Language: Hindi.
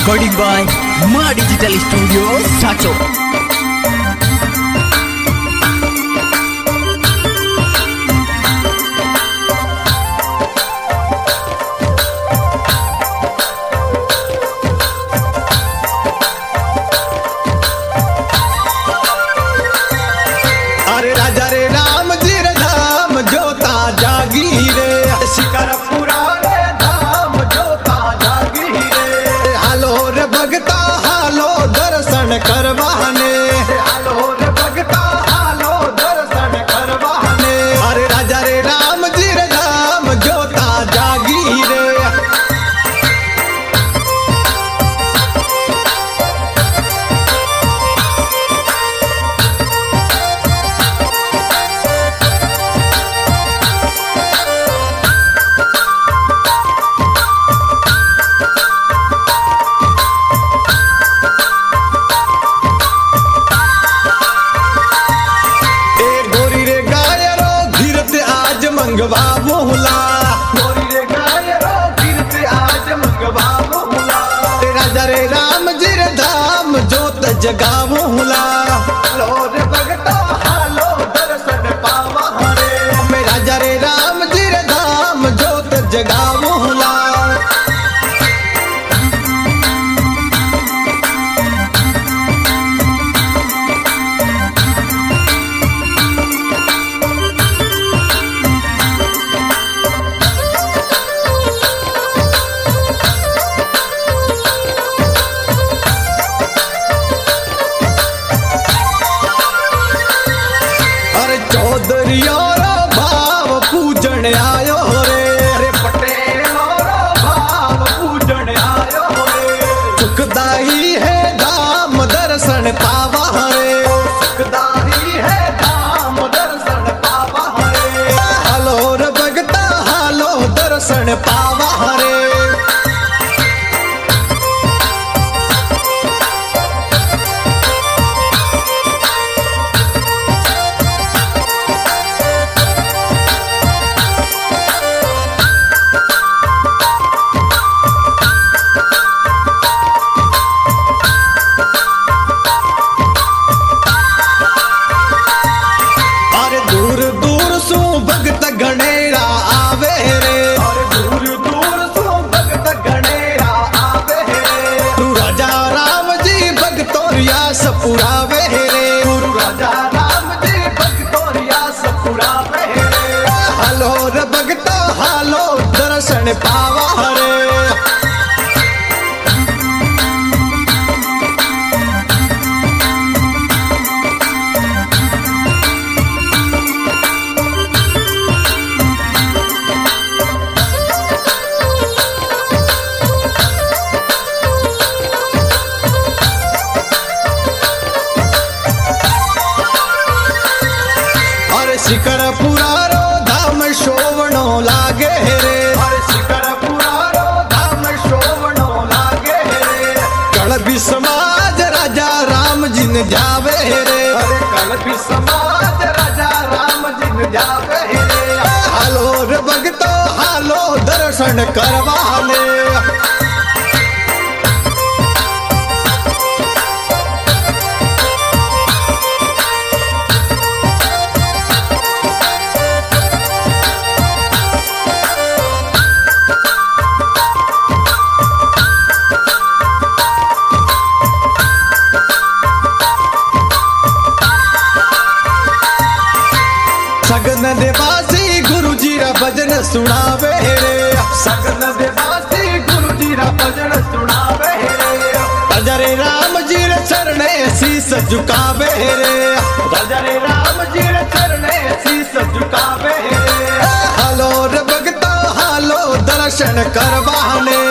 recording by Ma Digital Studio, Sacho. अरे राजा रे राम जी रे धाम जोता जागी रे शिकर पुराने धाम जोता जागी रे हालो रे भगता हालो दर्शन करवाने हालो रे भगता हालो दर्शन करवाने अरे राजा रे राम जी रे धाम जोता जागी रे मंगवा मोहला गोरी रे गाय रो गिरते आज मंगवा मोहला राजा रे राम जी रे धाम जोत जगा मोहला लो रे भगता हालो दर्शन पावा रे मैं राजा रे राम जी रे धाम जोत जगा मोहला चौधरियों रो भाव पूजन आयो रे अरे पटेलों रो भाव पूजन आयो रे सुखदाई है धाम दर्शन पावा रे सुखदाई है धाम दर्शन पावा रे हालो रे भगता हालो दर्शन पावा रे भगत गणेरा आवे रे और दूर दूर सो भगत गणेरा आवे रे तू राजा राम जी भगतोरिया सपुरावे रे तू राजा राम जी भगतोरिया सपुरावे रे हालो रे भगता हालो दर्शन पावा रे शिकर पुरारो धाम शोभनो लागे रे अरे शिकर पुरारो धाम शोभनो लागे रे कलबी समाज राजा राम जिन जावे रे अरे कलबी समाज राजा राम जिन जावे रे हालो रे भगतो हालो दर्शन करवाने सगन देवासी गुरु जी रा भजन सुनावे रे सगन देवासी गुरु जी रा भजन सुनावे रे राजा रे राम जी रे चरणे शीस झुकावे रे राजा रे राम जी रे चरणे शीस झुकावे रे हालो रे भगता हालो दर्शन करवाने